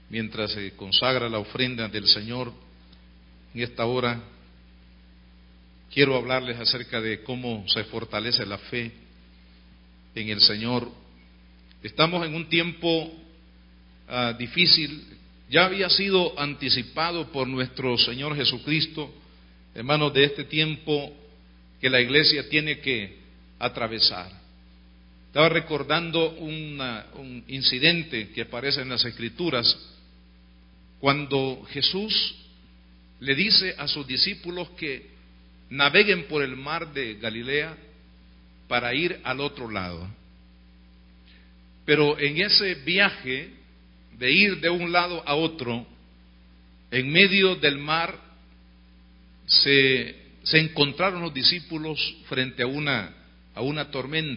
mientras se consagra la ofrenda del Señor en esta hora, quiero hablarles acerca de cómo se fortalece la fe en el Señor. Estamos en un tiempo difícil. Ya había sido anticipado por nuestro Señor Jesucristo, hermanos, de este tiempo que la iglesia tiene que atravesar. Estaba recordando un incidente que aparece en las Escrituras, cuando Jesús le dice a sus discípulos que naveguen por el mar de Galilea para ir al otro lado. Pero en ese viaje de ir de un lado a otro, en medio del mar se encontraron los discípulos frente a una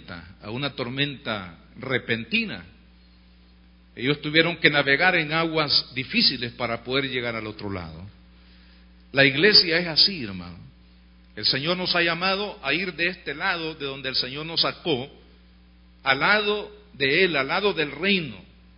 tormenta repentina. Ellos tuvieron que navegar en aguas difíciles para poder llegar al otro lado. La iglesia es así, hermano. El Señor nos ha llamado a ir de este lado, de donde el Señor nos sacó, al lado de Él, al lado del reino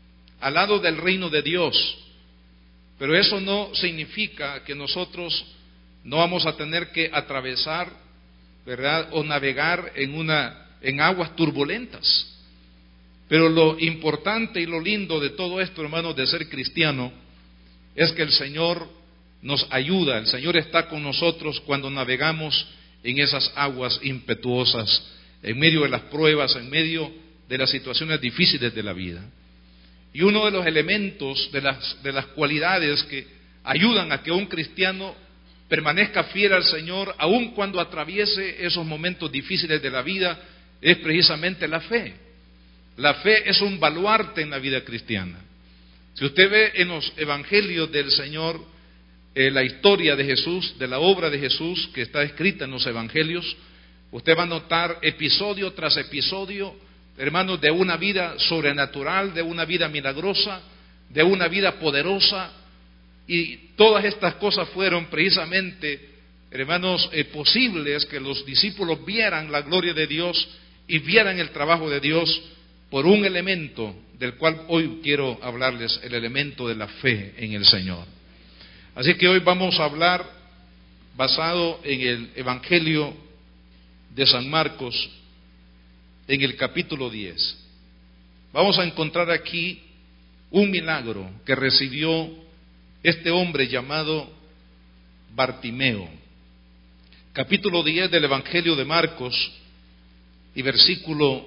de Dios. Pero eso no significa que nosotros no vamos a tener que atravesar, ¿verdad?, o navegar en aguas turbulentas. Pero lo importante y lo lindo de todo esto, hermanos, de ser cristiano, es que el Señor nos ayuda. El Señor está con nosotros cuando navegamos en esas aguas impetuosas, en medio de las pruebas, en medio de las situaciones difíciles de la vida. Y uno de los elementos, de las cualidades que ayudan a que un cristiano permanezca fiel al Señor, aun cuando atraviese esos momentos difíciles de la vida, es precisamente la fe. La fe es un baluarte en la vida cristiana. Si usted ve en los evangelios del Señor, la historia de Jesús, de la obra de Jesús que está escrita en los evangelios, usted va a notar episodio tras episodio, hermanos, de una vida sobrenatural, de una vida milagrosa, de una vida poderosa, y todas estas cosas fueron precisamente, hermanos, posibles que los discípulos vieran la gloria de Dios y vieran el trabajo de Dios por un elemento del cual hoy quiero hablarles, el elemento de la fe en el Señor. Así que hoy vamos a hablar basado en el Evangelio de San Marcos, en el capítulo 10. Vamos a encontrar aquí un milagro que recibió este hombre llamado Bartimeo. Capítulo 10 del Evangelio de Marcos y versículo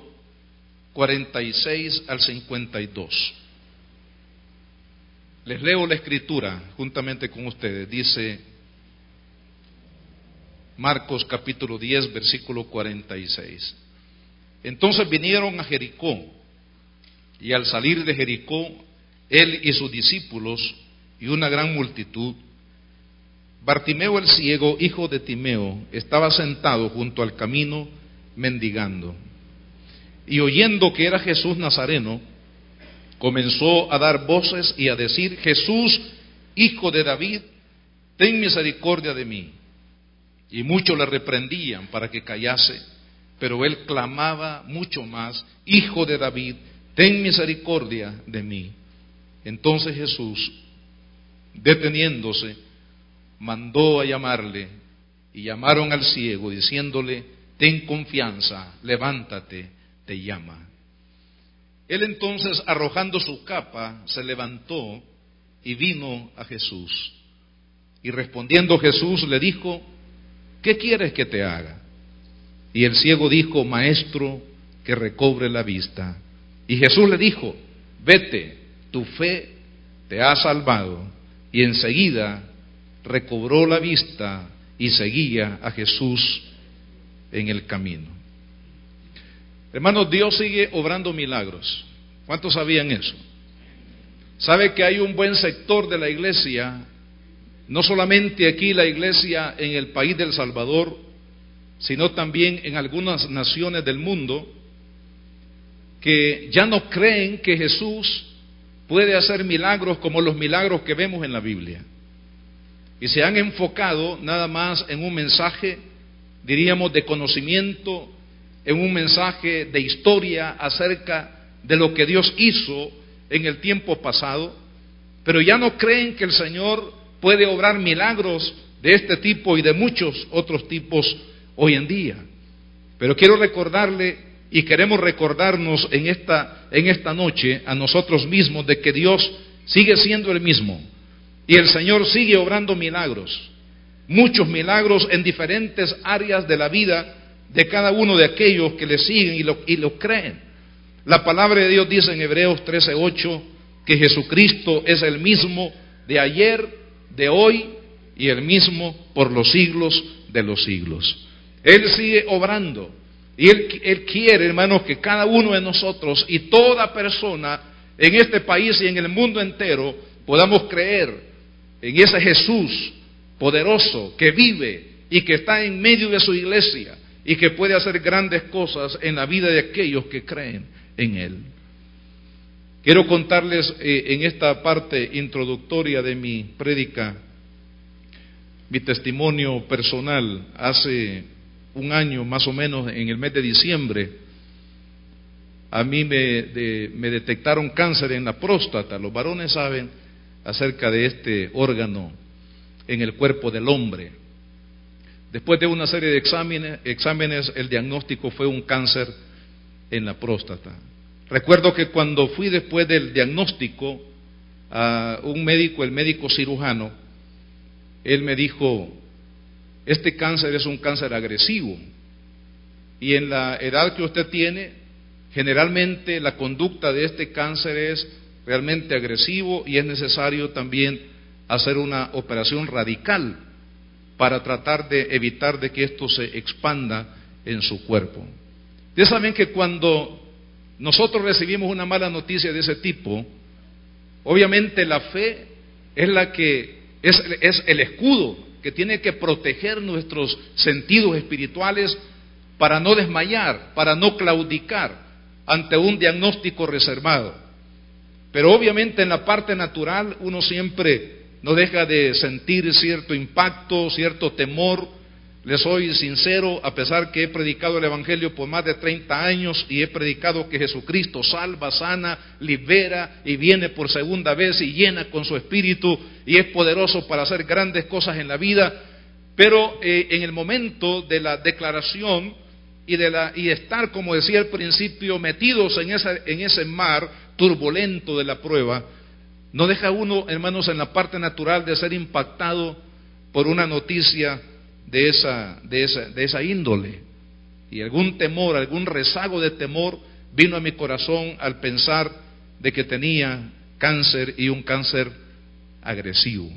46 al 52. Les leo la escritura juntamente con ustedes. Dice Marcos capítulo 10 versículo 46. Entonces vinieron a Jericó, y al salir de Jericó, él y sus discípulos y una gran multitud, Bartimeo el ciego, hijo de Timeo, estaba sentado junto al camino mendigando. Y oyendo que era Jesús Nazareno, comenzó a dar voces y a decir: Jesús, hijo de David, ten misericordia de mí. Y muchos le reprendían para que callase, pero él clamaba mucho más: Hijo de David, ten misericordia de mí. Entonces Jesús, deteniéndose, mandó a llamarle, y llamaron al ciego, diciéndole: ten confianza, levántate, te llama. Él entonces, arrojando su capa, se levantó y vino a Jesús. Y respondiendo Jesús le dijo: ¿qué quieres que te haga? Y el ciego dijo: Maestro, que recobre la vista. Y Jesús le dijo: vete, tu fe te ha salvado. Y enseguida recobró la vista y seguía a Jesús en el camino. Hermanos, Dios sigue obrando milagros. ¿Cuántos sabían eso? ¿Sabe que hay un buen sector de la iglesia, no solamente aquí la iglesia en el país del Salvador, sino también en algunas naciones del mundo, que ya no creen que Jesús puede hacer milagros como los milagros que vemos en la Biblia? Y se han enfocado nada más en un mensaje, diríamos, de conocimiento, en un mensaje de historia acerca de lo que Dios hizo en el tiempo pasado, pero ya no creen que el Señor puede obrar milagros de este tipo y de muchos otros tipos hoy en día. Pero quiero recordarle y queremos recordarnos en esta noche a nosotros mismos de que Dios sigue siendo el mismo y el Señor sigue obrando milagros, muchos milagros en diferentes áreas de la vida de cada uno de aquellos que le siguen y lo creen. La palabra de Dios dice en Hebreos 13:8 que Jesucristo es el mismo de ayer, de hoy y el mismo por los siglos de los siglos. Él sigue obrando y Él quiere, hermanos, que cada uno de nosotros y toda persona en este país y en el mundo entero podamos creer en ese Jesús poderoso que vive y que está en medio de su iglesia y que puede hacer grandes cosas en la vida de aquellos que creen en Él. Quiero contarles en esta parte introductoria de mi prédica, mi testimonio personal. Hace un año más o menos, en el mes de diciembre, a mí me detectaron cáncer en la próstata. Los varones saben acerca de este órgano en el cuerpo del hombre. Después de una serie de exámenes, el diagnóstico fue un cáncer en la próstata. Recuerdo que cuando fui después del diagnóstico a un médico, el médico cirujano, él me dijo: este cáncer es un cáncer agresivo y en la edad que usted tiene, generalmente la conducta de este cáncer es realmente agresivo y es necesario también hacer una operación radical para tratar de evitar de que esto se expanda en su cuerpo. Ustedes saben que cuando nosotros recibimos una mala noticia de ese tipo, obviamente la fe es la que es el escudo que tiene que proteger nuestros sentidos espirituales para no desmayar, para no claudicar ante un diagnóstico reservado. Pero obviamente en la parte natural uno siempre no deja de sentir cierto impacto, cierto temor. Les soy sincero, a pesar que he predicado el Evangelio por más de 30 años y he predicado que Jesucristo salva, sana, libera y viene por segunda vez y llena con su Espíritu y es poderoso para hacer grandes cosas en la vida, pero en el momento de la declaración y estar, como decía al principio, metidos en ese mar turbulento de la prueba, no deja uno, hermanos, en la parte natural de ser impactado por una noticia de esa índole. Y algún temor, algún rezago de temor vino a mi corazón al pensar de que tenía cáncer y un cáncer agresivo.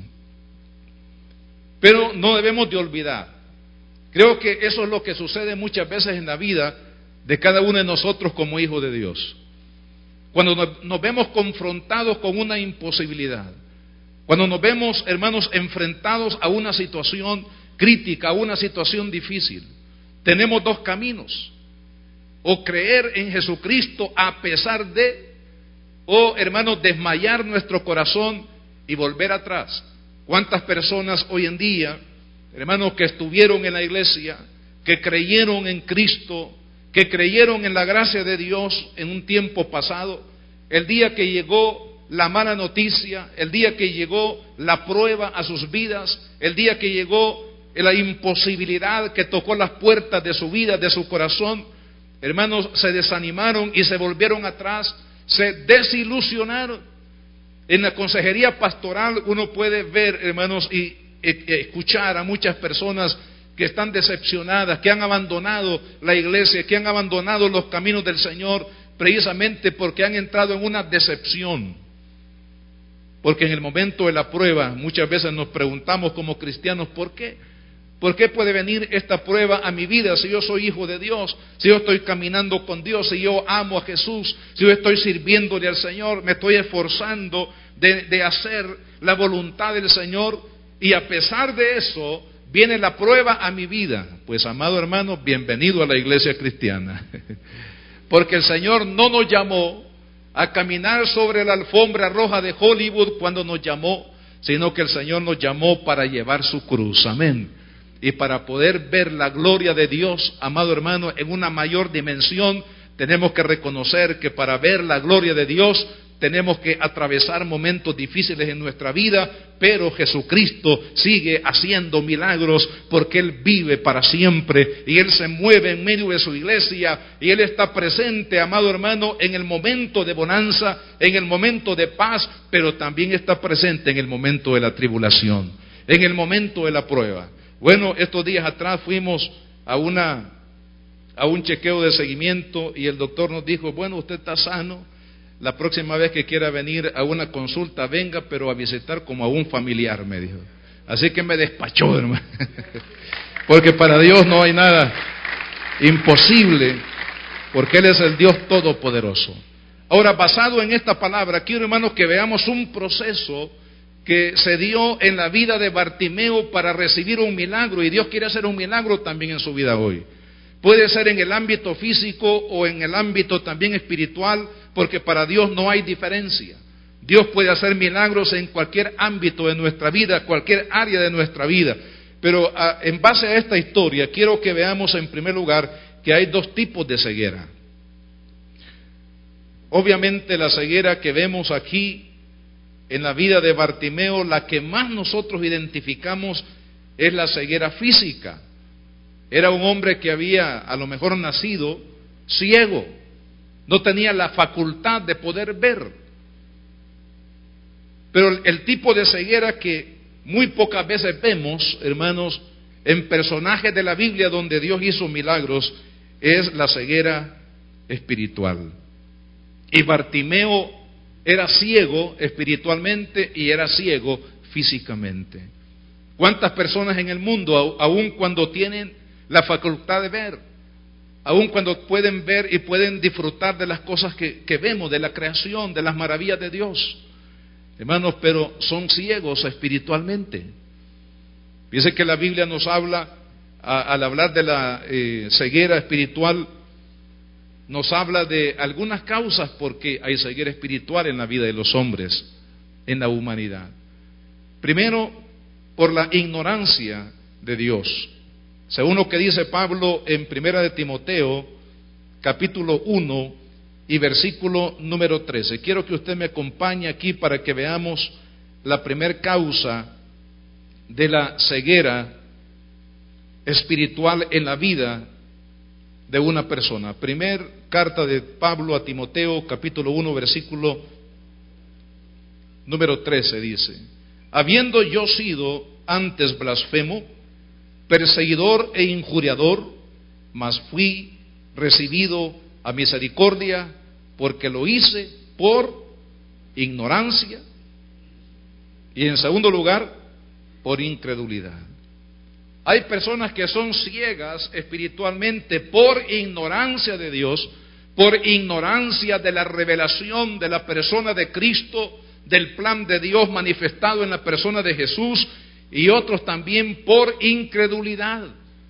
Pero no debemos de olvidar, creo que eso es lo que sucede muchas veces en la vida de cada uno de nosotros como hijos de Dios. Cuando nos vemos confrontados con una imposibilidad, cuando nos vemos, hermanos, enfrentados a una situación crítica, a una situación difícil, tenemos dos caminos: o creer en Jesucristo a pesar de, o, hermanos, desmayar nuestro corazón y volver atrás. ¿Cuántas personas hoy en día, hermanos, que estuvieron en la iglesia, que creyeron en Cristo, que creyeron en la gracia de Dios en un tiempo pasado, el día que llegó la mala noticia, el día que llegó la prueba a sus vidas, el día que llegó la imposibilidad que tocó las puertas de su vida, de su corazón, hermanos, se desanimaron y se volvieron atrás, se desilusionaron? En la consejería pastoral uno puede ver, hermanos, y escuchar a muchas personas que están decepcionadas, que han abandonado la iglesia, que han abandonado los caminos del Señor, precisamente porque han entrado en una decepción. Porque en el momento de la prueba muchas veces nos preguntamos como cristianos: ¿por qué? ¿Por qué puede venir esta prueba a mi vida si yo soy hijo de Dios, si yo estoy caminando con Dios, si yo amo a Jesús, si yo estoy sirviéndole al Señor, me estoy esforzando de hacer la voluntad del Señor, y a pesar de eso viene la prueba a mi vida? Pues, amado hermano, bienvenido a la iglesia cristiana. Porque el Señor no nos llamó a caminar sobre la alfombra roja de Hollywood cuando nos llamó, sino que el Señor nos llamó para llevar su cruz. Amén. Y para poder ver la gloria de Dios, amado hermano, en una mayor dimensión, tenemos que reconocer que para ver la gloria de Dios tenemos que atravesar momentos difíciles en nuestra vida, pero Jesucristo sigue haciendo milagros porque Él vive para siempre y Él se mueve en medio de su iglesia y Él está presente, amado hermano, en el momento de bonanza, en el momento de paz, pero también está presente en el momento de la tribulación, en el momento de la prueba. Bueno, estos días atrás fuimos a un chequeo de seguimiento y el doctor nos dijo, bueno, usted está sano, la próxima vez que quiera venir a una consulta, venga, pero a visitar como a un familiar, me dijo. Así que me despachó, hermano. Porque para Dios no hay nada imposible, porque Él es el Dios Todopoderoso. Ahora, basado en esta palabra, quiero, hermanos, que veamos un proceso que se dio en la vida de Bartimeo para recibir un milagro, y Dios quiere hacer un milagro también en su vida hoy. Puede ser en el ámbito físico o en el ámbito también espiritual, porque para Dios no hay diferencia. Dios puede hacer milagros en cualquier ámbito de nuestra vida, cualquier área de nuestra vida. Pero en base a esta historia, quiero que veamos en primer lugar que hay dos tipos de ceguera. Obviamente la ceguera que vemos aquí en la vida de Bartimeo, la que más nosotros identificamos es la ceguera física. Era un hombre que había a lo mejor nacido ciego, no tenía la facultad de poder ver. Pero el tipo de ceguera que muy pocas veces vemos, hermanos, en personajes de la Biblia donde Dios hizo milagros, es la ceguera espiritual. Y Bartimeo era ciego espiritualmente y era ciego físicamente. ¿Cuántas personas en el mundo, aun cuando tienen la facultad de ver, aun cuando pueden ver y pueden disfrutar de las cosas que vemos, de la creación, de las maravillas de Dios, hermanos, pero son ciegos espiritualmente? Fíjense que la Biblia nos habla, al hablar de la ceguera espiritual, nos habla de algunas causas por qué hay ceguera espiritual en la vida de los hombres, en la humanidad. Primero, por la ignorancia de Dios. Según lo que dice Pablo en Primera de Timoteo, capítulo 1 y versículo número 13. Quiero que usted me acompañe aquí para que veamos la primer causa de la ceguera espiritual en la vida de una persona. Primer carta de Pablo a Timoteo, capítulo 1, versículo número 13 dice: habiendo yo sido antes blasfemo, perseguidor e injuriador, mas fui recibido a misericordia, porque lo hice por ignorancia, y en segundo lugar, por incredulidad. Hay personas que son ciegas espiritualmente por ignorancia de Dios, por ignorancia de la revelación de la persona de Cristo, del plan de Dios manifestado en la persona de Jesús, y otros también por incredulidad.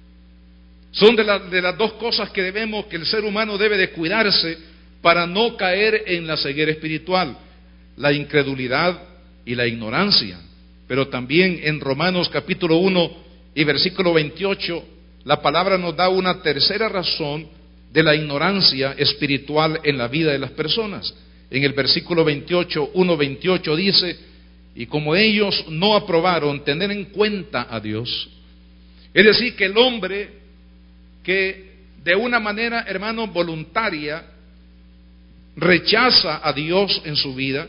Son de las dos cosas que el ser humano debe de cuidarse para no caer en la ceguera espiritual: la incredulidad y la ignorancia. Pero también en Romanos capítulo 1 y versículo 28, la palabra nos da una tercera razón de la ignorancia espiritual en la vida de las personas. En el versículo 28, 1:28 dice: y como ellos no aprobaron tener en cuenta a Dios. Es decir, que el hombre que de una manera, hermano, voluntaria rechaza a Dios en su vida,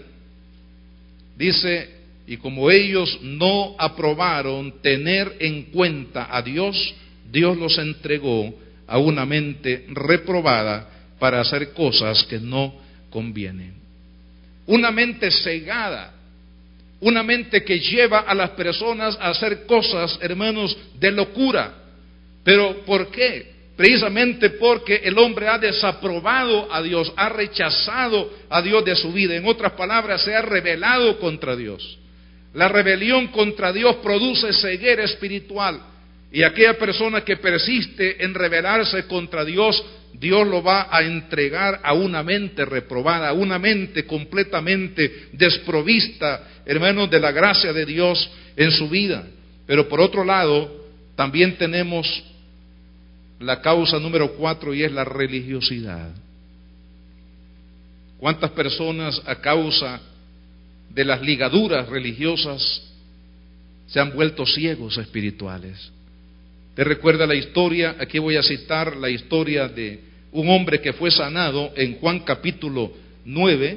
dice: y como ellos no aprobaron tener en cuenta a Dios, Dios los entregó a una mente reprobada para hacer cosas que no convienen. Una mente cegada, una mente que lleva a las personas a hacer cosas, hermanos, de locura. ¿Pero por qué? Precisamente porque el hombre ha desaprobado a Dios, ha rechazado a Dios de su vida. En otras palabras, se ha rebelado contra Dios. La rebelión contra Dios produce ceguera espiritual, y aquella persona que persiste en rebelarse contra Dios, Dios lo va a entregar a una mente reprobada, a una mente completamente desprovista, hermanos, de la gracia de Dios en su vida. Pero por otro lado, también tenemos la causa número 4, y es la religiosidad. ¿Cuántas personas a causa de las ligaduras religiosas se han vuelto ciegos espirituales? ¿Te recuerda la historia? Aquí voy a citar la historia de un hombre que fue sanado en Juan capítulo 9,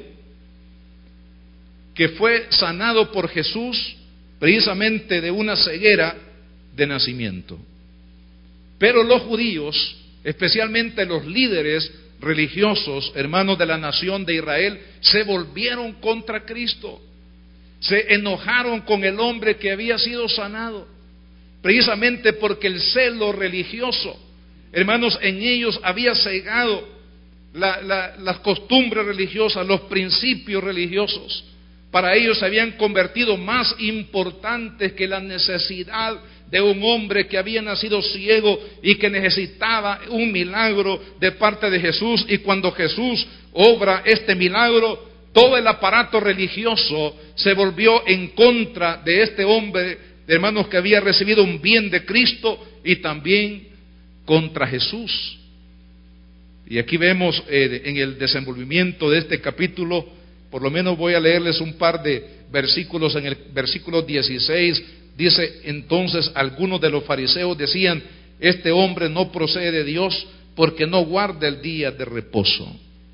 que fue sanado por Jesús precisamente de una ceguera de nacimiento. Pero los judíos, especialmente los líderes religiosos, hermanos de la nación de Israel, se volvieron contra Cristo, se enojaron con el hombre que había sido sanado, precisamente porque el celo religioso, hermanos, en ellos había cegado las costumbres religiosas, los principios religiosos. Para ellos se habían convertido más importantes que la necesidad de un hombre que había nacido ciego y que necesitaba un milagro de parte de Jesús. Y cuando Jesús obra este milagro, todo el aparato religioso se volvió en contra de este hombre, hermanos, que había recibido un bien de Cristo, y también contra Jesús. Y aquí vemos en el desenvolvimiento de este capítulo, por lo menos voy a leerles un par de versículos. En el versículo 16 dice: entonces algunos de los fariseos decían: este hombre no procede de Dios, porque no guarda el día de reposo.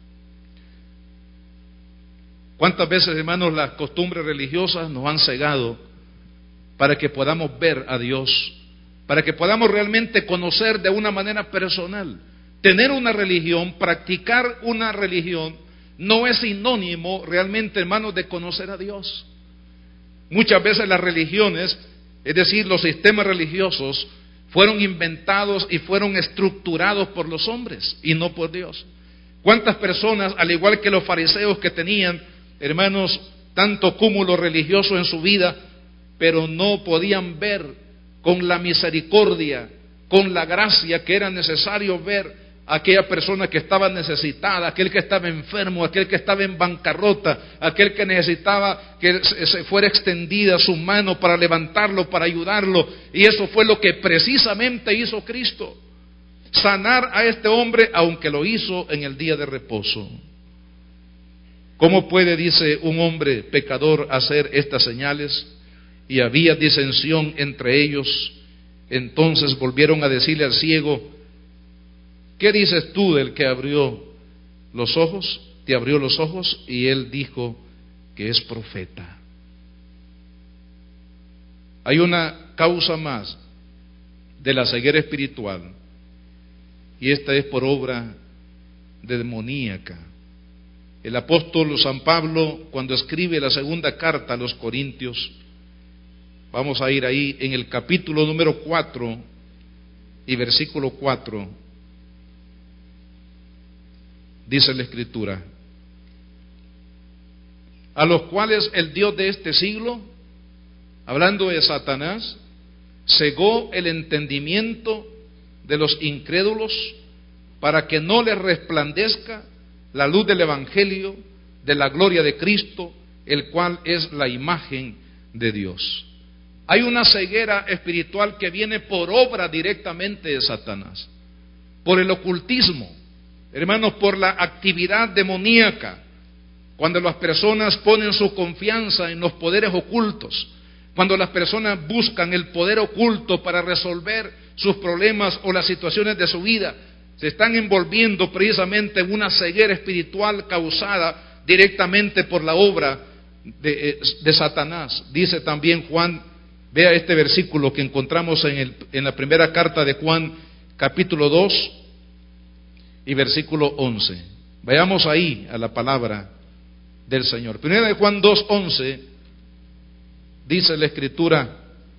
¿Cuántas veces, hermanos, las costumbres religiosas nos han cegado para que podamos ver a Dios, para que podamos realmente conocer de una manera personal? Tener una religión, practicar una religión, no es sinónimo realmente, hermanos, de conocer a Dios. Muchas veces las religiones, es decir, los sistemas religiosos, fueron inventados y fueron estructurados por los hombres y no por Dios. ¿Cuántas personas, al igual que los fariseos, que tenían, hermanos, tanto cúmulo religioso en su vida, pero no podían ver con la misericordia, con la gracia que era necesario ver a aquella persona que estaba necesitada, aquel que estaba enfermo, aquel que estaba en bancarrota, aquel que necesitaba que se fuera extendida su mano para levantarlo, para ayudarlo? Y eso fue lo que precisamente hizo Cristo: sanar a este hombre, aunque lo hizo en el día de reposo. ¿Cómo puede, dice, un hombre pecador hacer estas señales? Y había disensión entre ellos. Entonces volvieron a decirle al ciego: ¿qué dices tú del que abrió los ojos? ¿Te abrió los ojos? Y él dijo que es profeta. Hay una causa más de la ceguera espiritual, y esta es por obra demoníaca. El apóstol San Pablo, cuando escribe la segunda carta a los Corintios, vamos a ir ahí en el capítulo número 4 y versículo 4, dice la Escritura: a los cuales el Dios de este siglo, hablando de Satanás, cegó el entendimiento de los incrédulos, para que no les resplandezca la luz del Evangelio de la gloria de Cristo, el cual es la imagen de Dios. Hay una ceguera espiritual que viene por obra directamente de Satanás, por el ocultismo, hermanos, por la actividad demoníaca. Cuando las personas ponen su confianza en los poderes ocultos, cuando las personas buscan el poder oculto para resolver sus problemas o las situaciones de su vida, se están envolviendo precisamente en una ceguera espiritual causada directamente por la obra de Satanás. Dice también Juan, vea este versículo que encontramos en la primera carta de Juan, capítulo 2 y versículo 11. Vayamos ahí a la palabra del Señor. Primera de Juan 2:11, dice la Escritura: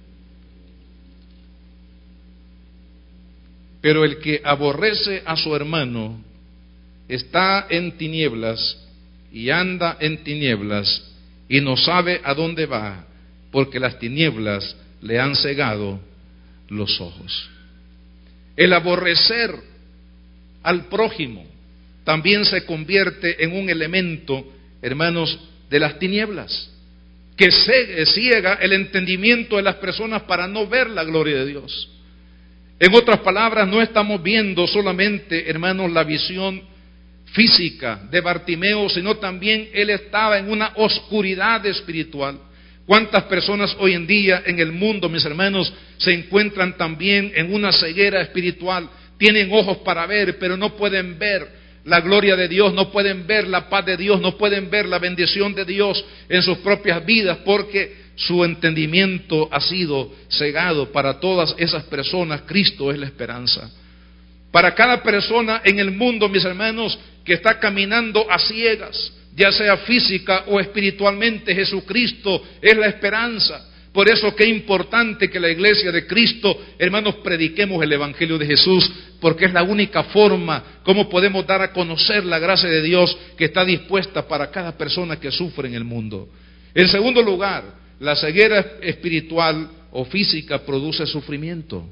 pero el que aborrece a su hermano está en tinieblas y anda en tinieblas y no sabe a dónde va, porque las tinieblas le han cegado los ojos. El aborrecer al prójimo también se convierte en un elemento, hermanos, de las tinieblas, que ciega el entendimiento de las personas para no ver la gloria de Dios. En otras palabras, no estamos viendo solamente, hermanos, la visión física de Bartimeo, sino también él estaba en una oscuridad espiritual. ¿Cuántas personas hoy en día en el mundo, mis hermanos, se encuentran también en una ceguera espiritual? Tienen ojos para ver, pero no pueden ver la gloria de Dios, no pueden ver la paz de Dios, no pueden ver la bendición de Dios en sus propias vidas, porque su entendimiento ha sido cegado. Para todas esas personas, Cristo es la esperanza. Para cada persona en el mundo, mis hermanos, que está caminando a ciegas, ya sea física o espiritualmente, Jesucristo es la esperanza. Por eso qué importante que la iglesia de Cristo, hermanos, prediquemos el Evangelio de Jesús, porque es la única forma como podemos dar a conocer la gracia de Dios que está dispuesta para cada persona que sufre en el mundo. En segundo lugar, la ceguera espiritual o física produce sufrimiento.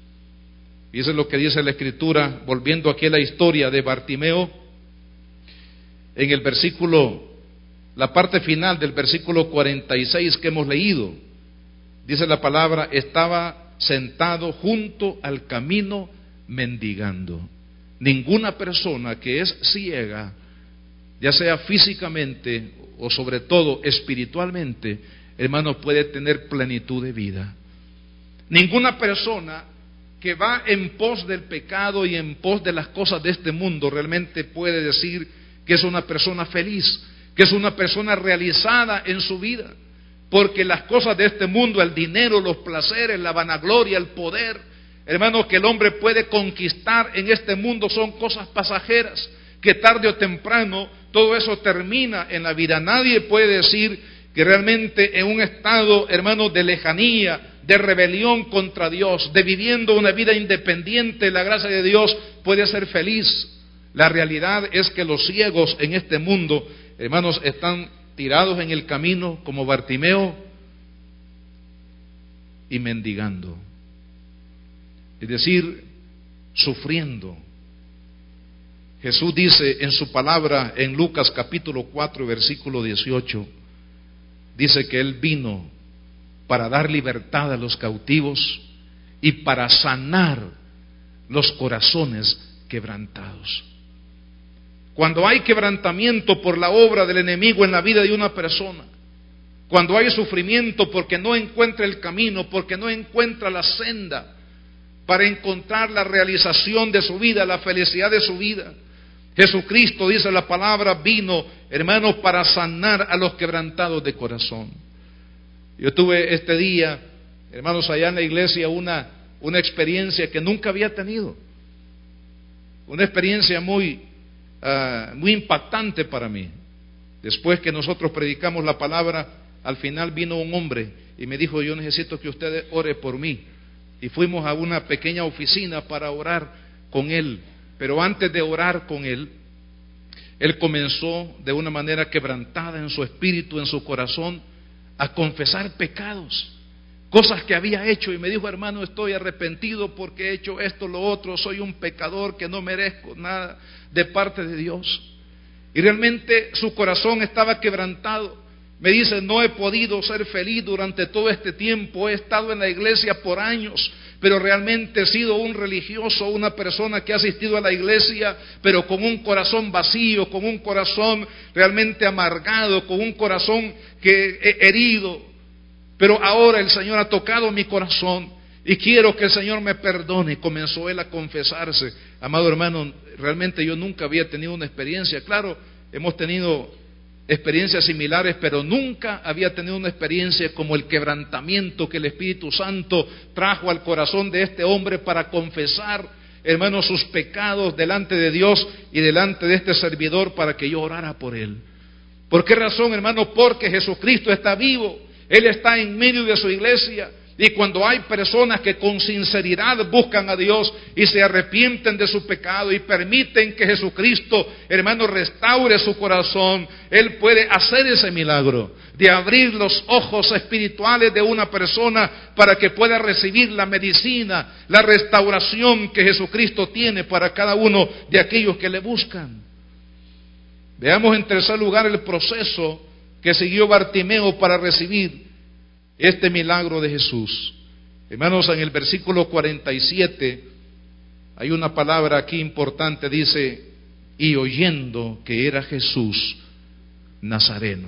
Y eso es lo que dice la Escritura, volviendo aquí a la historia de Bartimeo. En el versículo, la parte final del versículo 46 que hemos leído, dice la palabra, estaba sentado junto al camino mendigando. Ninguna persona que es ciega, ya sea físicamente o sobre todo espiritualmente, hermanos, puede tener plenitud de vida. Ninguna persona que va en pos del pecado y en pos de las cosas de este mundo realmente puede decir que es una persona feliz, que es una persona realizada en su vida, porque las cosas de este mundo, el dinero, los placeres, la vanagloria, el poder, hermanos, que el hombre puede conquistar en este mundo son cosas pasajeras, que tarde o temprano todo eso termina en la vida. Nadie puede decir que realmente en un estado, hermanos, de lejanía, de rebelión contra Dios, de viviendo una vida independiente de la gracia de Dios, puede ser feliz. La realidad es que los ciegos en este mundo, hermanos, están tirados en el camino como Bartimeo y mendigando, es decir, sufriendo. Jesús dice en su palabra en Lucas capítulo 4 versículo 18, dice que Él vino para dar libertad a los cautivos y para sanar los corazones quebrantados. Cuando hay quebrantamiento por la obra del enemigo en la vida de una persona, cuando hay sufrimiento porque no encuentra el camino, porque no encuentra la senda para encontrar la realización de su vida, la felicidad de su vida, Jesucristo, dice la palabra, vino, hermanos, para sanar a los quebrantados de corazón. Yo tuve este día, hermanos, allá en la iglesia una experiencia que nunca había tenido, una experiencia muy impactante para mí. Después que nosotros predicamos la palabra, al final vino un hombre y me dijo: yo necesito que usted ore por mí. Y fuimos a una pequeña oficina para orar con él. Pero antes de orar con él, él comenzó de una manera quebrantada en su espíritu, en su corazón, a confesar pecados, cosas que había hecho, y me dijo: hermano, estoy arrepentido porque he hecho esto, lo otro, soy un pecador que no merezco nada de parte de Dios. Y realmente su corazón estaba quebrantado. Me dice: no he podido ser feliz durante todo este tiempo, he estado en la iglesia por años, pero realmente he sido un religioso, una persona que ha asistido a la iglesia, pero con un corazón vacío, con un corazón realmente amargado, con un corazón herido. Pero ahora el Señor ha tocado mi corazón y quiero que el Señor me perdone. Comenzó él a confesarse. Amado hermano, realmente yo nunca había tenido una experiencia. Claro, hemos tenido experiencias similares, pero nunca había tenido una experiencia como el quebrantamiento que el Espíritu Santo trajo al corazón de este hombre para confesar, hermanos, sus pecados delante de Dios y delante de este servidor para que yo orara por él. ¿Por qué razón, hermano? Porque Jesucristo está vivo. Él está en medio de su iglesia, y cuando hay personas que con sinceridad buscan a Dios y se arrepienten de su pecado y permiten que Jesucristo, hermano, restaure su corazón, Él puede hacer ese milagro de abrir los ojos espirituales de una persona para que pueda recibir la medicina, la restauración que Jesucristo tiene para cada uno de aquellos que le buscan. Veamos en tercer lugar el proceso que siguió Bartimeo para recibir este milagro de Jesús. Hermanos, en el versículo 47 hay una palabra aquí importante, dice y oyendo que era Jesús Nazareno.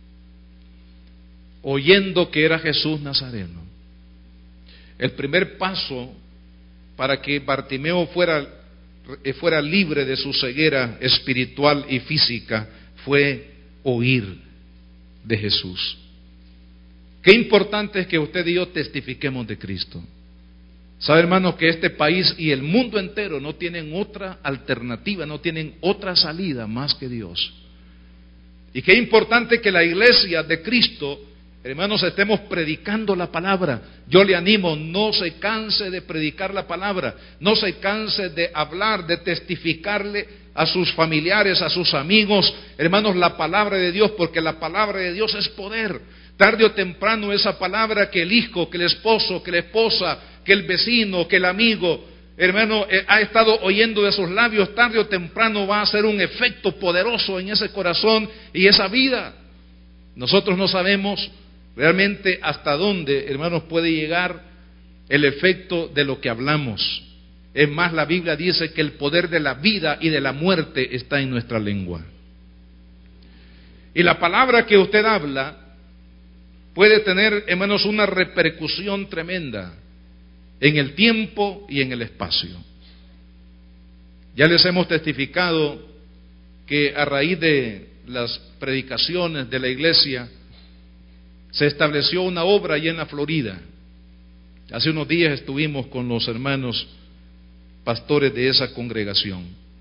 Oyendo que era Jesús Nazareno. El primer paso para que Bartimeo fuera libre de su ceguera espiritual y física fue oír de Jesús. Qué importante es que usted y yo testifiquemos de Cristo. Sabe, hermanos, que este país y el mundo entero no tienen otra alternativa, no tienen otra salida más que Dios. Y qué importante que la iglesia de Cristo, hermanos, estemos predicando la palabra. Yo le animo, no se canse de predicar la palabra, no se canse de hablar, de testificarle a sus familiares, a sus amigos, hermanos, la palabra de Dios, porque la palabra de Dios es poder. Tarde o temprano esa palabra que el hijo, que el esposo, que la esposa, que el vecino, que el amigo, hermano, ha estado oyendo de sus labios, tarde o temprano va a hacer un efecto poderoso en ese corazón y esa vida. Nosotros no sabemos realmente hasta dónde, hermanos, puede llegar el efecto de lo que hablamos. Es más, la Biblia dice que el poder de la vida y de la muerte está en nuestra lengua. Y la palabra que usted habla puede tener, hermanos, una repercusión tremenda en el tiempo y en el espacio. Ya les hemos testificado que a raíz de las predicaciones de la iglesia se estableció una obra allá en la Florida. Hace unos días estuvimos con los hermanos pastores de esa congregación.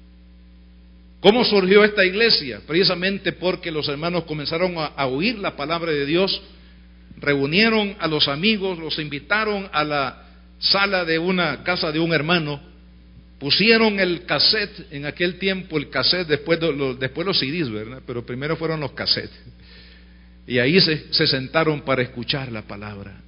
¿Cómo surgió esta iglesia? Precisamente porque los hermanos comenzaron a oír la palabra de Dios, reunieron a los amigos, los invitaron a la sala de una casa de un hermano, pusieron el cassette, en aquel tiempo el cassette, después los CDs, ¿verdad? Pero primero fueron los cassettes. Y ahí se sentaron para escuchar la palabra.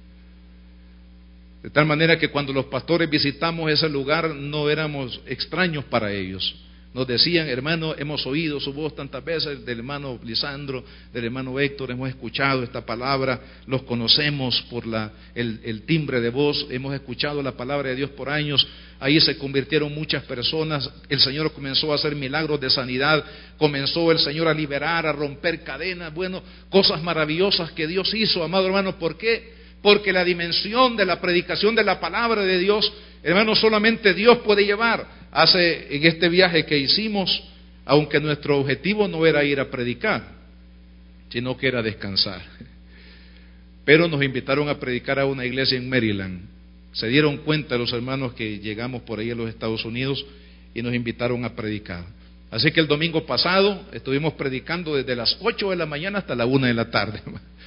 De tal manera que cuando los pastores visitamos ese lugar no éramos extraños para ellos. Nos decían, hermano, hemos oído su voz tantas veces, del hermano Lisandro, del hermano Héctor, hemos escuchado esta palabra, los conocemos por el timbre de voz, hemos escuchado la palabra de Dios por años. Ahí se convirtieron muchas personas, el Señor comenzó a hacer milagros de sanidad, comenzó el Señor a liberar, a romper cadenas, bueno, cosas maravillosas que Dios hizo, amado hermano. ¿Por qué? Porque la dimensión de la predicación de la palabra de Dios, hermano, solamente Dios puede llevar. En este viaje que hicimos, aunque nuestro objetivo no era ir a predicar, sino que era descansar, pero nos invitaron a predicar a una iglesia en Maryland. Se dieron cuenta los hermanos que llegamos por ahí a los Estados Unidos y nos invitaron a predicar. Así que el domingo pasado estuvimos predicando desde las 8 de la mañana hasta la 1 de la tarde.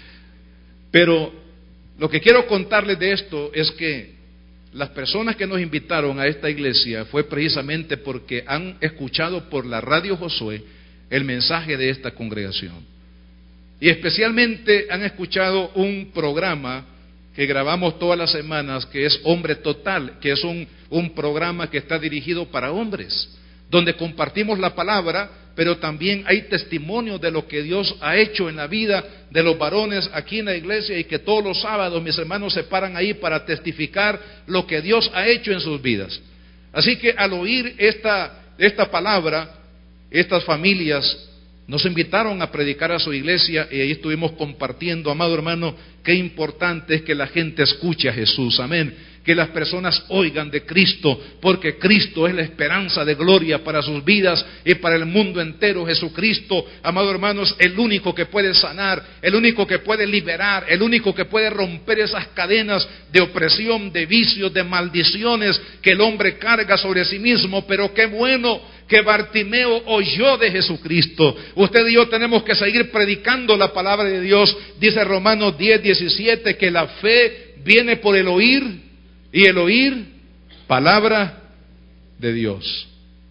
Pero lo que quiero contarles de esto es que las personas que nos invitaron a esta iglesia fue precisamente porque han escuchado por la radio Josué el mensaje de esta congregación. Y especialmente han escuchado un programa que grabamos todas las semanas, que es Hombre Total, que es un programa que está dirigido para hombres, donde compartimos la palabra, pero también hay testimonio de lo que Dios ha hecho en la vida de los varones aquí en la iglesia, y que todos los sábados mis hermanos se paran ahí para testificar lo que Dios ha hecho en sus vidas. Así que al oír esta palabra, estas familias nos invitaron a predicar a su iglesia y ahí estuvimos compartiendo. Amado hermano, qué importante es que la gente escuche a Jesús, amén. Que las personas oigan de Cristo, porque Cristo es la esperanza de gloria para sus vidas y para el mundo entero. Jesucristo, amado hermano, es el único que puede sanar, el único que puede liberar, el único que puede romper esas cadenas de opresión, de vicios, de maldiciones que el hombre carga sobre sí mismo. Pero qué bueno que Bartimeo oyó de Jesucristo. Usted y yo tenemos que seguir predicando la palabra de Dios. Dice Romanos 10:17 que la fe viene por el oír, y el oír palabra de Dios.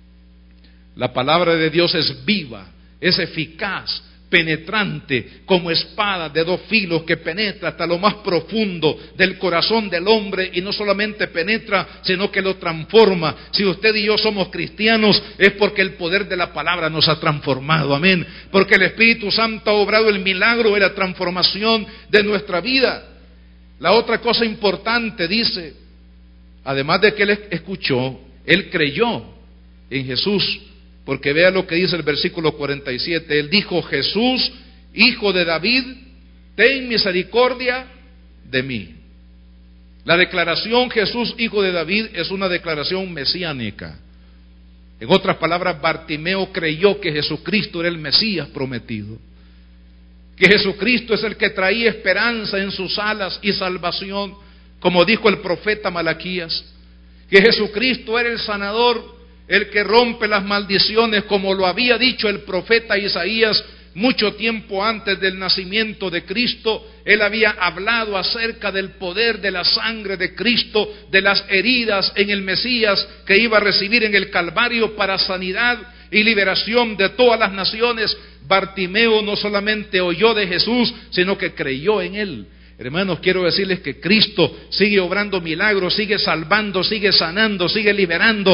La palabra de Dios es viva, es eficaz, penetrante, como espada de dos filos que penetra hasta lo más profundo del corazón del hombre, y no solamente penetra, sino que lo transforma. Si usted y yo somos cristianos, es porque el poder de la palabra nos ha transformado, amén, porque el Espíritu Santo ha obrado el milagro de la transformación de nuestra vida. La otra cosa importante dice, además de que él escuchó, él creyó en Jesús Porque vea lo que dice el versículo 47. Él dijo: Jesús, hijo de David, ten misericordia de mí. La declaración Jesús, hijo de David, es una declaración mesiánica. En otras palabras, Bartimeo creyó que Jesucristo era el Mesías prometido, que Jesucristo es el que traía esperanza en sus alas y salvación, como dijo el profeta Malaquías, que Jesucristo era el sanador, el que rompe las maldiciones, como lo había dicho el profeta Isaías mucho tiempo antes del nacimiento de Cristo. Él había hablado acerca del poder de la sangre de Cristo, de las heridas en el Mesías que iba a recibir en el Calvario para sanidad y liberación de todas las naciones. Bartimeo no solamente oyó de Jesús, sino que creyó en Él. Hermanos, quiero decirles que Cristo sigue obrando milagros, sigue salvando, sigue sanando, sigue liberando,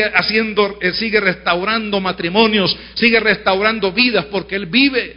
sigue restaurando matrimonios, sigue restaurando vidas, porque Él vive.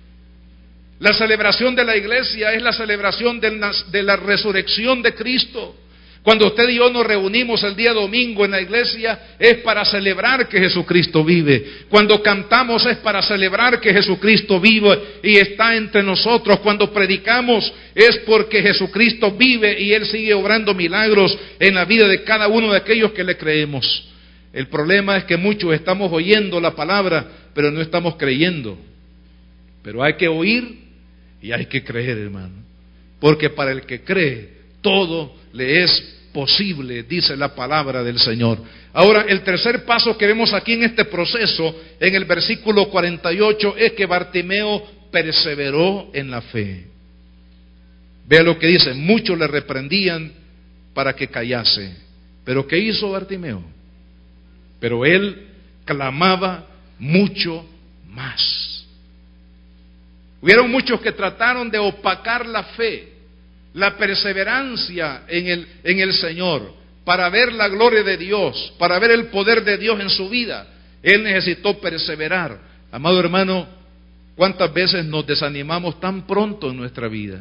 La celebración de la iglesia es la celebración de la resurrección de Cristo. Cuando usted y yo nos reunimos el día domingo en la iglesia, es para celebrar que Jesucristo vive. Cuando cantamos es para celebrar que Jesucristo vive y está entre nosotros. Cuando predicamos es porque Jesucristo vive y Él sigue obrando milagros en la vida de cada uno de aquellos que le creemos. El problema es que muchos estamos oyendo la palabra, pero no estamos creyendo. Pero hay que oír y hay que creer, hermano. Porque para el que cree, todo le es posible, dice la palabra del Señor. Ahora, el tercer paso que vemos aquí en este proceso, en el versículo 48, es que Bartimeo perseveró en la fe. Vea lo que dice: muchos le reprendían para que callase. ¿Pero qué hizo Bartimeo? Pero él clamaba mucho más. Hubieron muchos que trataron de opacar la fe, la perseverancia en el Señor, para ver la gloria de Dios, para ver el poder de Dios en su vida. Él necesitó perseverar. Amado hermano, ¿cuántas veces nos desanimamos tan pronto en nuestra vida?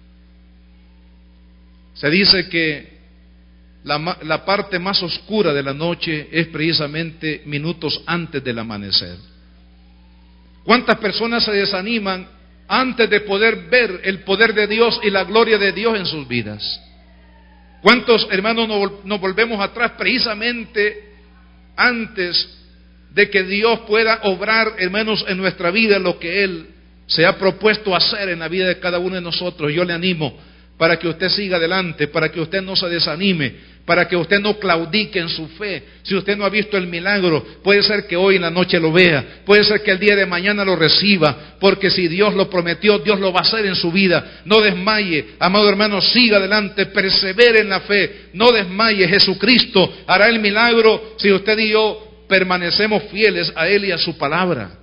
Se dice que la parte más oscura de la noche es precisamente minutos antes del amanecer. ¿Cuántas personas se desaniman antes de poder ver el poder de Dios y la gloria de Dios en sus vidas? ¿Cuántos hermanos nos volvemos atrás precisamente antes de que Dios pueda obrar, hermanos, en nuestra vida lo que Él se ha propuesto hacer en la vida de cada uno de nosotros? Yo le animo para que usted siga adelante, para que usted no se desanime, para que usted no claudique en su fe. Si usted no ha visto el milagro, puede ser que hoy en la noche lo vea, puede ser que el día de mañana lo reciba, porque si Dios lo prometió, Dios lo va a hacer en su vida. No desmaye, amado hermano, siga adelante, persevere en la fe, no desmaye. Jesucristo hará el milagro si usted y yo permanecemos fieles a Él y a su palabra.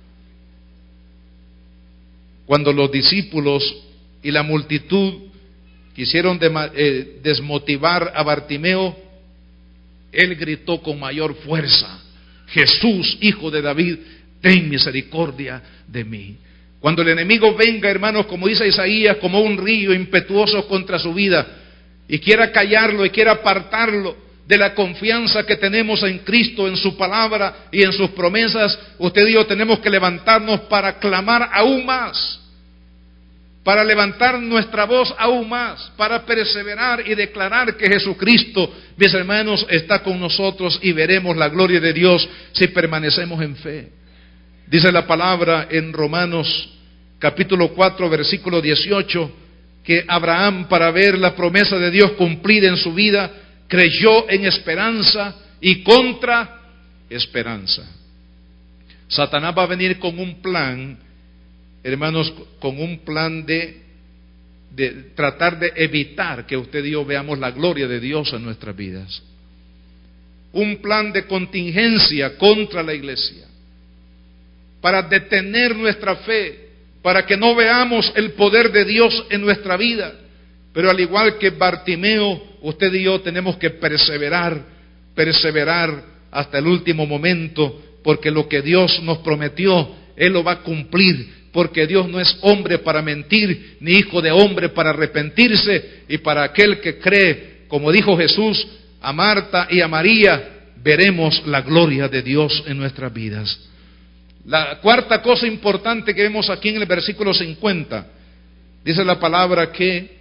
Cuando los discípulos y la multitud quisieron desmotivar a Bartimeo, él gritó con mayor fuerza: Jesús, hijo de David, ten misericordia de mí. Cuando el enemigo venga, hermanos, como dice Isaías, como un río impetuoso contra su vida, y quiera callarlo y quiera apartarlo de la confianza que tenemos en Cristo, en su palabra y en sus promesas, usted y yo tenemos que levantarnos para clamar aún más, para levantar nuestra voz aún más, para perseverar y declarar que Jesucristo, mis hermanos, está con nosotros, y veremos la gloria de Dios si permanecemos en fe. Dice la palabra en Romanos capítulo 4, versículo 18, que Abraham, para ver la promesa de Dios cumplida en su vida, creyó en esperanza y contra esperanza. Satanás va a venir con un plan, hermanos, con un plan de tratar de evitar que usted y yo veamos la gloria de Dios en nuestras vidas. Un plan de contingencia contra la iglesia, para detener nuestra fe, para que no veamos el poder de Dios en nuestra vida. Pero al igual que Bartimeo, usted y yo tenemos que perseverar hasta el último momento, porque lo que Dios nos prometió, Él lo va a cumplir. Porque Dios no es hombre para mentir, ni hijo de hombre para arrepentirse. Y para aquel que cree, como dijo Jesús a Marta y a María, veremos la gloria de Dios en nuestras vidas. La cuarta cosa importante que vemos aquí en el versículo 50, dice la palabra que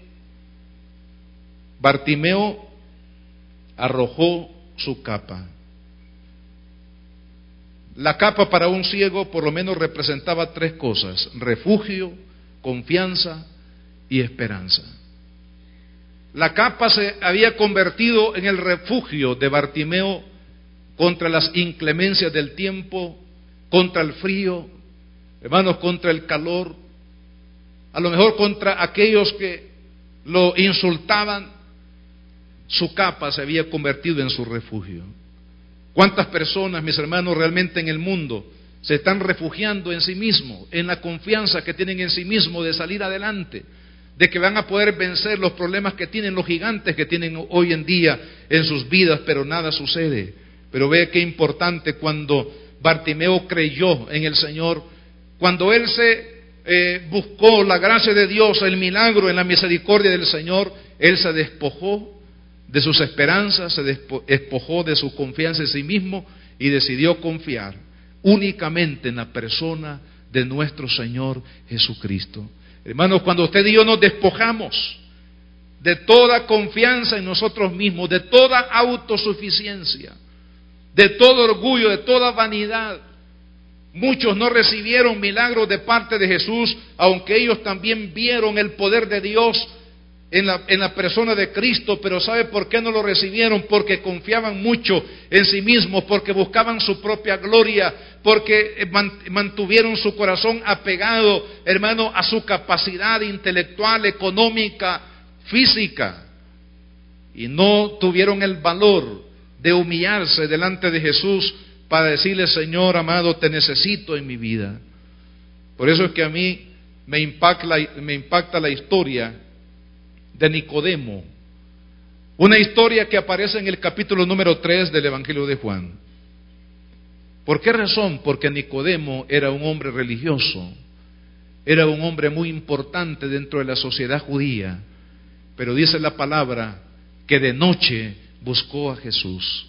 Bartimeo arrojó su capa. La capa para un ciego por lo menos representaba tres cosas: refugio, confianza y esperanza. La capa se había convertido en el refugio de Bartimeo contra las inclemencias del tiempo, contra el frío, hermanos, contra el calor, a lo mejor contra aquellos que lo insultaban. Su capa se había convertido en su refugio. ¿Cuántas personas, mis hermanos, realmente en el mundo se están refugiando en sí mismos, en la confianza que tienen en sí mismos de salir adelante, de que van a poder vencer los problemas que tienen, los gigantes que tienen hoy en día en sus vidas, pero nada sucede? Pero ve qué importante cuando Bartimeo creyó en el Señor, cuando él se buscó la gracia de Dios, el milagro en la misericordia del Señor, él se despojó de sus esperanzas, se despojó de su confianza en sí mismo y decidió confiar únicamente en la persona de nuestro Señor Jesucristo. Hermanos, cuando usted y yo nos despojamos de toda confianza en nosotros mismos, de toda autosuficiencia, de todo orgullo, de toda vanidad. Muchos no recibieron milagros de parte de Jesús, aunque ellos también vieron el poder de Dios en la persona de Cristo, pero ¿sabe por qué no lo recibieron? Porque confiaban mucho en sí mismos, porque buscaban su propia gloria, porque mantuvieron su corazón apegado, hermano, a su capacidad intelectual, económica, física, y no tuvieron el valor de humillarse delante de Jesús para decirle: Señor amado, te necesito en mi vida. Por eso es que a mí me impacta la historia de Nicodemo, una historia que aparece en el capítulo número 3 del Evangelio de Juan. ¿Por qué razón? Porque Nicodemo era un hombre religioso, era un hombre muy importante dentro de la sociedad judía, pero dice la palabra que de noche buscó a Jesús.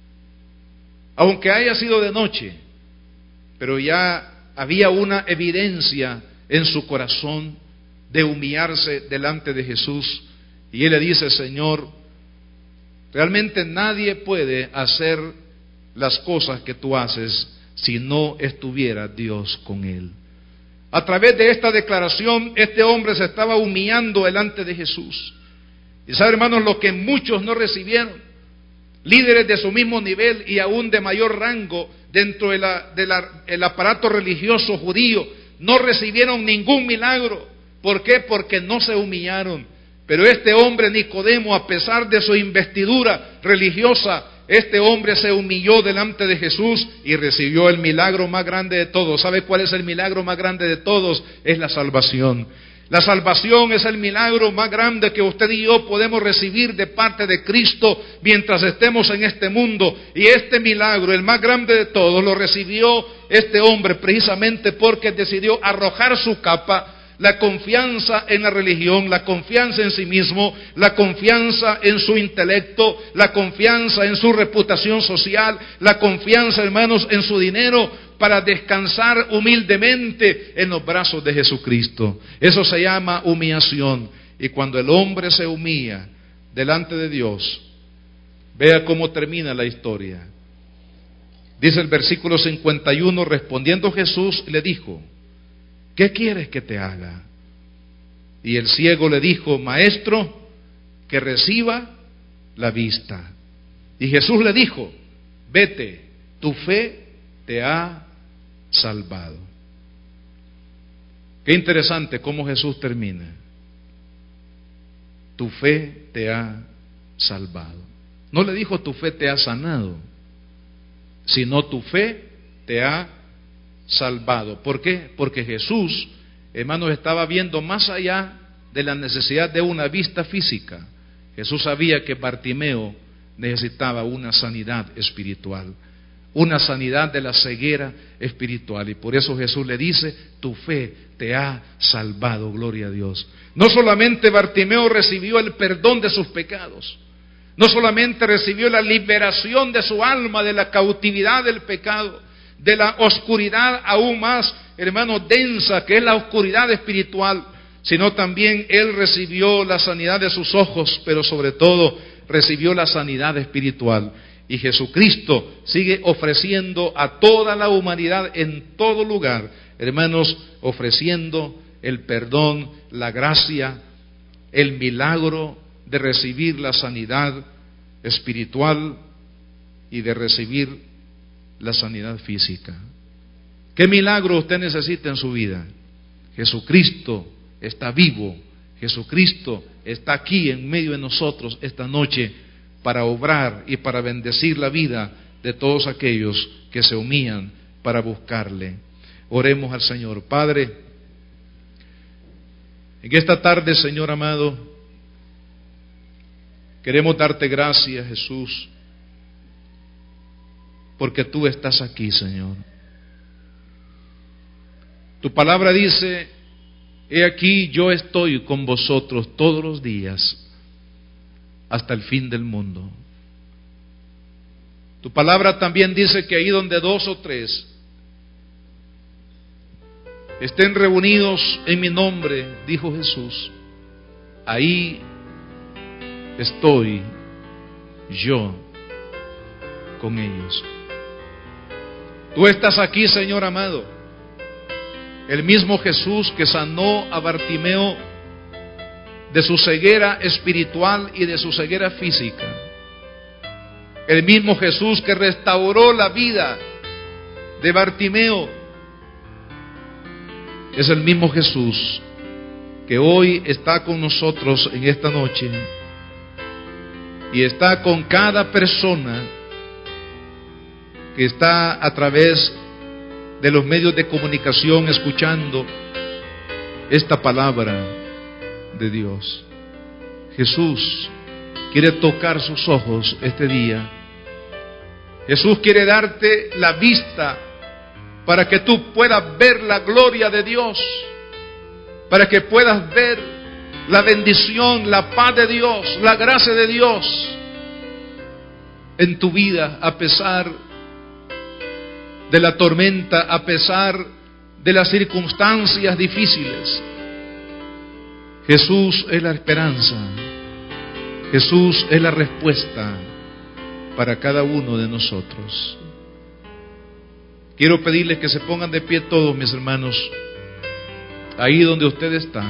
Aunque haya sido de noche, pero ya había una evidencia en su corazón de humillarse delante de Jesús, y él le dice: Señor, realmente nadie puede hacer las cosas que tú haces si no estuviera Dios con él. A través de esta declaración, este hombre se estaba humillando delante de Jesús. Y sabe, hermanos, lo que muchos no recibieron, líderes de su mismo nivel y aún de mayor rango dentro del aparato religioso judío, no recibieron ningún milagro. ¿Por qué? Porque no se humillaron. Pero este hombre Nicodemo, a pesar de su investidura religiosa, este hombre se humilló delante de Jesús y recibió el milagro más grande de todos. ¿Sabe cuál es el milagro más grande de todos? Es la salvación. La salvación es el milagro más grande que usted y yo podemos recibir de parte de Cristo mientras estemos en este mundo. Y este milagro, el más grande de todos, lo recibió este hombre precisamente porque decidió arrojar su capa. La confianza en la religión, la confianza en sí mismo, la confianza en su intelecto, la confianza en su reputación social, la confianza, hermanos, en su dinero, para descansar humildemente en los brazos de Jesucristo. Eso se llama humillación. Y cuando el hombre se humilla delante de Dios, vea cómo termina la historia. Dice el versículo 51, respondiendo Jesús le dijo: ¿qué quieres que te haga? Y el ciego le dijo: Maestro, que reciba la vista. Y Jesús le dijo: vete, tu fe te ha salvado. Qué interesante cómo Jesús termina. Tu fe te ha salvado. No le dijo: tu fe te ha sanado, sino tu fe te ha salvado. ¿Por qué? Porque Jesús, hermanos, estaba viendo más allá de la necesidad de una vista física. Jesús sabía que Bartimeo necesitaba una sanidad espiritual, una sanidad de la ceguera espiritual, y por eso Jesús le dice: tu fe te ha salvado. Gloria a Dios. No solamente Bartimeo recibió el perdón de sus pecados, No solamente recibió la liberación de su alma de la cautividad del pecado, de la oscuridad aún más, hermano, densa, que es la oscuridad espiritual, sino también él recibió la sanidad de sus ojos, pero sobre todo recibió la sanidad espiritual. Y Jesucristo sigue ofreciendo a toda la humanidad en todo lugar, hermanos, ofreciendo el perdón, la gracia, el milagro de recibir la sanidad espiritual y de recibir la sanidad física. ¿Qué milagro usted necesita en su vida? Jesucristo está vivo, Jesucristo está aquí en medio de nosotros esta noche para obrar y para bendecir la vida de todos aquellos que se unían para buscarle. Oremos al Señor. Padre, en esta tarde, Señor amado, queremos darte gracias, Jesús, porque tú estás aquí, Señor. Tu palabra dice: he aquí, yo estoy con vosotros todos los días hasta el fin del mundo. Tu palabra también dice que ahí donde 2 o 3 estén reunidos en mi nombre, dijo Jesús, ahí estoy yo con ellos. Tú estás aquí, Señor amado, el mismo Jesús que sanó a Bartimeo de su ceguera espiritual y de su ceguera física, el mismo Jesús que restauró la vida de Bartimeo, es el mismo Jesús que hoy está con nosotros en esta noche y está con cada persona que está a través de los medios de comunicación escuchando esta palabra de Dios. Jesús quiere tocar sus ojos este día. Jesús quiere darte la vista para que tú puedas ver la gloria de Dios, para que puedas ver la bendición, la paz de Dios, la gracia de Dios en tu vida, a pesar de la tormenta, a pesar de las circunstancias difíciles. Jesús es la esperanza, Jesús es la respuesta para cada uno de nosotros. Quiero pedirles que se pongan de pie todos, mis hermanos, ahí donde usted está.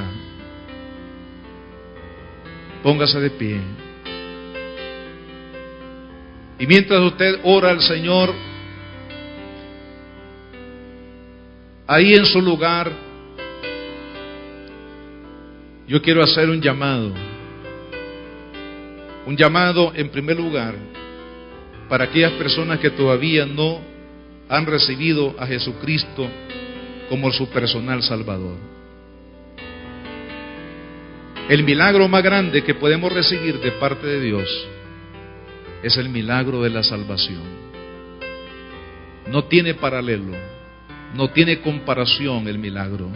Póngase de pie. Y mientras usted ora al Señor, ahí en su lugar, yo quiero hacer un llamado en primer lugar para aquellas personas que todavía no han recibido a Jesucristo como su personal Salvador. El milagro más grande que podemos recibir de parte de Dios es el milagro de la salvación. No tiene paralelo, no tiene comparación el milagro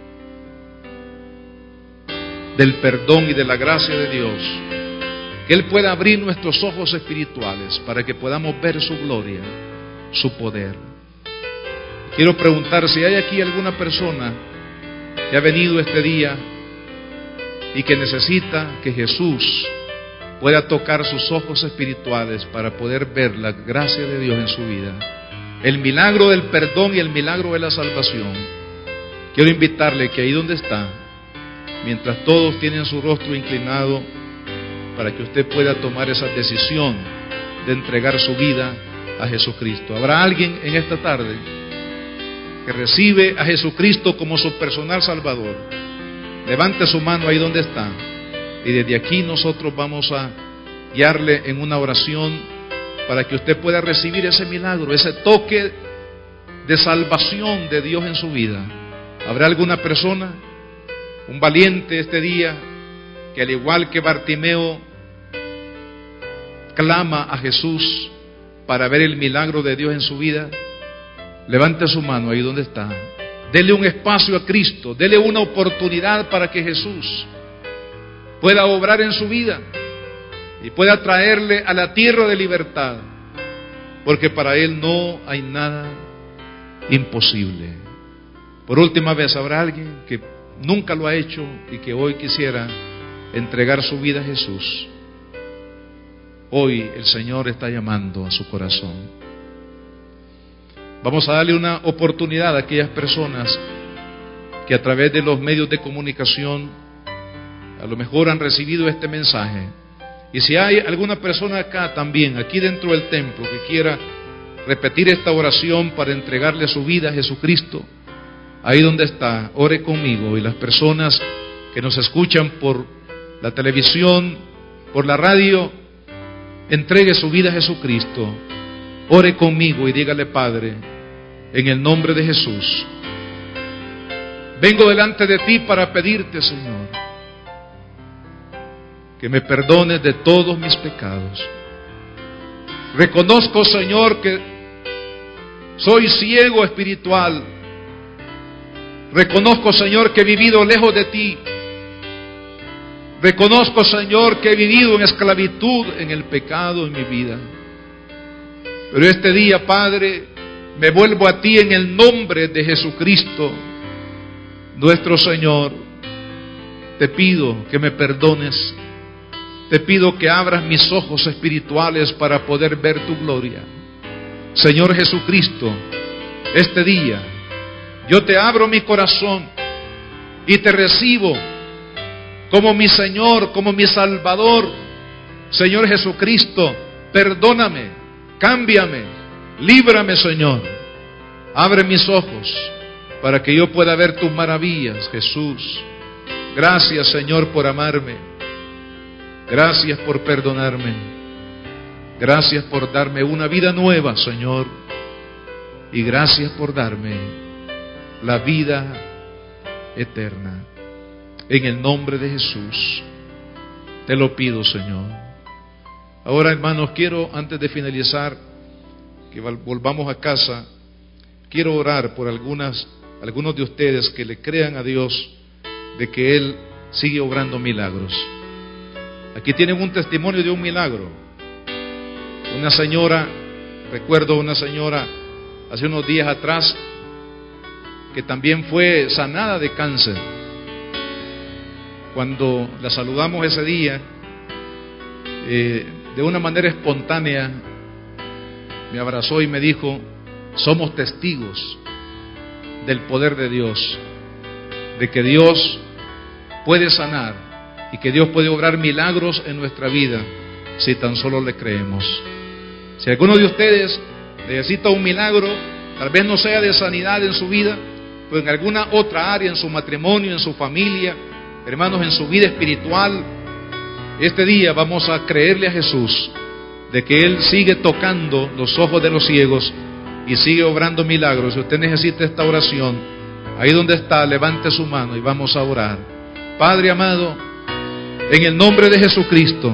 del perdón y de la gracia de Dios. Que Él pueda abrir nuestros ojos espirituales para que podamos ver su gloria, su poder. Quiero preguntar si hay aquí alguna persona que ha venido este día y que necesita que Jesús pueda tocar sus ojos espirituales para poder ver la gracia de Dios en su vida, el milagro del perdón y el milagro de la salvación. Quiero invitarle que ahí donde está, mientras todos tienen su rostro inclinado, para que usted pueda tomar esa decisión de entregar su vida a Jesucristo. ¿Habrá alguien en esta tarde que recibe a Jesucristo como su personal Salvador? Levante su mano ahí donde está, y desde aquí nosotros vamos a guiarle en una oración para que usted pueda recibir ese milagro, ese toque de salvación de Dios en su vida. ¿Habrá alguna persona, un valiente este día, que al igual que Bartimeo clama a Jesús para ver el milagro de Dios en su vida? Levante su mano ahí donde está. Dele un espacio a Cristo, dele una oportunidad para que Jesús pueda obrar en su vida y pueda traerle a la tierra de libertad, porque para Él no hay nada imposible. Por última vez, habrá alguien que nunca lo ha hecho y que hoy quisiera entregar su vida a Jesús. Hoy el Señor está llamando a su corazón. Vamos a darle una oportunidad a aquellas personas que a través de los medios de comunicación a lo mejor han recibido este mensaje. Y si hay alguna persona acá también, aquí dentro del templo, que quiera repetir esta oración para entregarle su vida a Jesucristo, ahí donde está, ore conmigo. Y las personas que nos escuchan por la televisión, por la radio, entregue su vida a Jesucristo. Ore conmigo y dígale: Padre, en el nombre de Jesús, vengo delante de ti para pedirte, Señor, que me perdones de todos mis pecados. Reconozco, Señor, que soy ciego espiritual. Reconozco, Señor, que he vivido lejos de ti. Reconozco, Señor, que he vivido en esclavitud, en el pecado en mi vida. Pero este día, Padre, me vuelvo a ti en el nombre de Jesucristo, nuestro Señor. Te pido que me perdones. Te pido que abras mis ojos espirituales para poder ver tu gloria. Señor Jesucristo, este día yo te abro mi corazón y te recibo como mi Señor, como mi Salvador. Señor Jesucristo, perdóname, cámbiame, líbrame, Señor. Abre mis ojos para que yo pueda ver tus maravillas, Jesús. Gracias, Señor, por amarme. Gracias por perdonarme. Gracias por darme una vida nueva, Señor. Y gracias por darme la vida eterna. En el nombre de Jesús te lo pido, Señor. Ahora, hermanos, quiero, antes de finalizar, que volvamos a casa, quiero orar por algunos de ustedes que le crean a Dios de que Él sigue obrando milagros. Aquí tienen un testimonio de un milagro. Una señora, recuerdo una señora hace unos días atrás que también fue sanada de cáncer. Cuando la saludamos ese día, de una manera espontánea, me abrazó y me dijo: somos testigos del poder de Dios, de que Dios puede sanar y que Dios puede obrar milagros en nuestra vida si tan solo le creemos. Si alguno de ustedes necesita un milagro, tal vez no sea de sanidad en su vida, pero en alguna otra área, en su matrimonio, en su familia, hermanos, en su vida espiritual, este día vamos a creerle a Jesús de que Él sigue tocando los ojos de los ciegos y sigue obrando milagros. Si usted necesita esta oración, ahí donde está, levante su mano y vamos a orar. Padre amado, en el nombre de Jesucristo,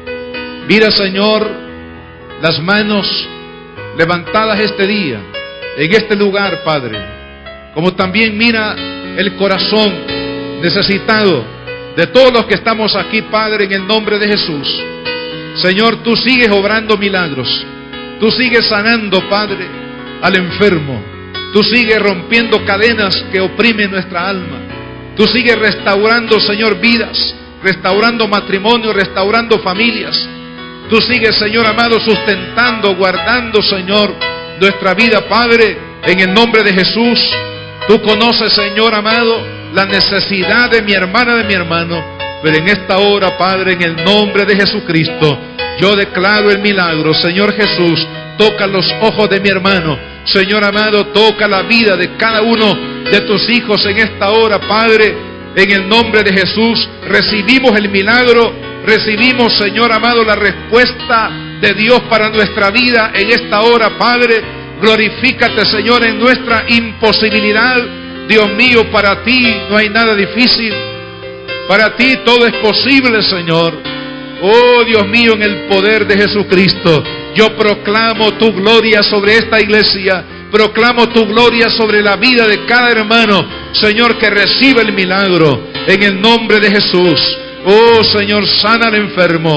mira, Señor, las manos levantadas este día, en este lugar, Padre, como también mira el corazón necesitado de todos los que estamos aquí, Padre, en el nombre de Jesús. Señor, tú sigues obrando milagros, tú sigues sanando, Padre, al enfermo, tú sigues rompiendo cadenas que oprimen nuestra alma, tú sigues restaurando, Señor, vidas, restaurando matrimonios, restaurando familias. Tú sigues, Señor amado, sustentando, guardando, Señor, nuestra vida, Padre, en el nombre de Jesús. Tú conoces, Señor amado, la necesidad de mi hermana, de mi hermano, pero en esta hora, Padre, en el nombre de Jesucristo, yo declaro el milagro. Señor Jesús, toca los ojos de mi hermano. Señor amado, toca la vida de cada uno de tus hijos en esta hora, Padre. En el nombre de Jesús recibimos el milagro, recibimos, Señor amado, la respuesta de Dios para nuestra vida en esta hora, Padre. Glorifícate, Señor, en nuestra imposibilidad. Dios mío, para ti no hay nada difícil. Para ti todo es posible, Señor. Oh, Dios mío, en el poder de Jesucristo, yo proclamo tu gloria sobre esta iglesia. Proclamo tu gloria sobre la vida de cada hermano, Señor, que recibe el milagro en el nombre de Jesús. Oh, Señor, sana al enfermo.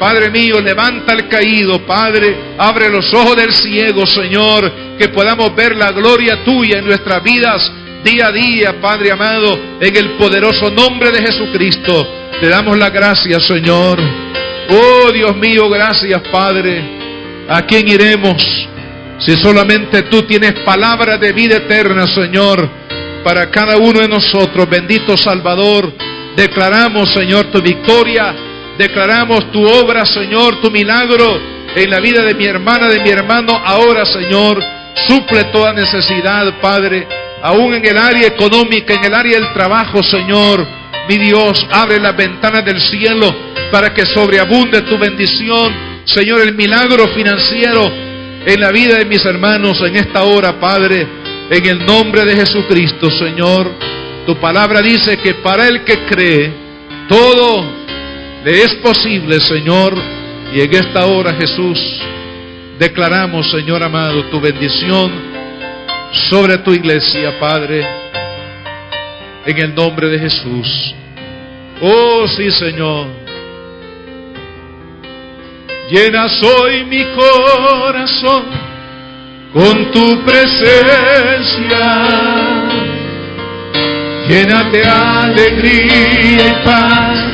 Padre mío, levanta al caído, Padre, abre los ojos del ciego, Señor, que podamos ver la gloria tuya en nuestras vidas día a día, Padre amado, en el poderoso nombre de Jesucristo. Te damos las gracias, Señor. Oh, Dios mío, gracias, Padre. ¿A quién iremos si solamente tú tienes palabras de vida eterna, Señor, para cada uno de nosotros? Bendito Salvador, declaramos, Señor, tu victoria, declaramos tu obra, Señor, tu milagro en la vida de mi hermana, de mi hermano. Ahora, Señor, suple toda necesidad, Padre, aún en el área económica, en el área del trabajo, Señor. Mi Dios, abre las ventanas del cielo para que sobreabunde tu bendición, Señor, el milagro financiero en la vida de mis hermanos en esta hora, Padre, en el nombre de Jesucristo, Señor. Tu palabra dice que para el que cree, todo le es posible, Señor. Y en esta hora, Jesús, declaramos, Señor amado, tu bendición sobre tu iglesia, Padre, en el nombre de Jesús. Oh, sí, Señor. Llenas hoy mi corazón con tu presencia. Llena de alegría y paz